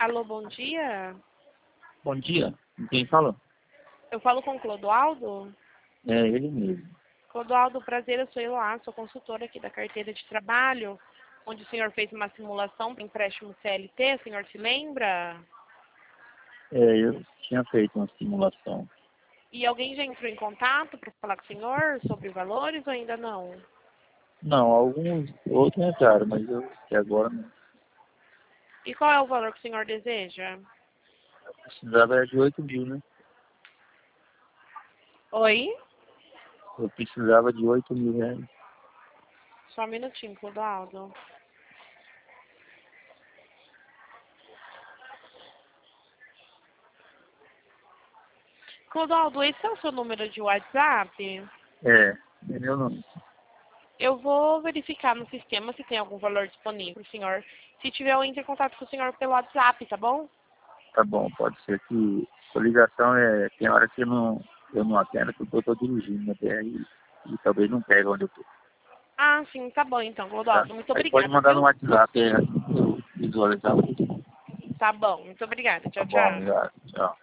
Alô, bom dia. Bom dia. Quem fala? Eu falo com o Clodoaldo. É ele mesmo. Clodoaldo, prazer, eu sou Eloá, sou consultora aqui da carteira de trabalho, onde o senhor fez uma simulação para empréstimo CLT, o senhor se lembra? Eu tinha feito uma simulação. E alguém já entrou em contato para falar com o senhor sobre valores ou ainda não? Não, alguns outros entraram, mas eu até agora não. E qual é o valor que o senhor deseja? Precisava de 8 mil, né? Oi? Eu precisava de 8 mil reais. Só um minutinho, Clodoaldo. Clodoaldo, esse é o seu número de WhatsApp? É meu nome. Eu vou verificar no sistema se tem algum valor disponível para o senhor. Se tiver, eu entro em contato com o senhor pelo WhatsApp, tá bom? Tá bom, pode ser que a ligação tem hora que eu não atendo porque eu estou dirigindo até aí e talvez não pegue onde eu estou. Ah, sim, tá bom então, Tá? Clodoaldo. Muito Aí pode obrigada, mandar no viu? WhatsApp, eu visualizar. Tá bom, muito obrigada. Tá Tchau, bom, tchau. obrigado. Tchau.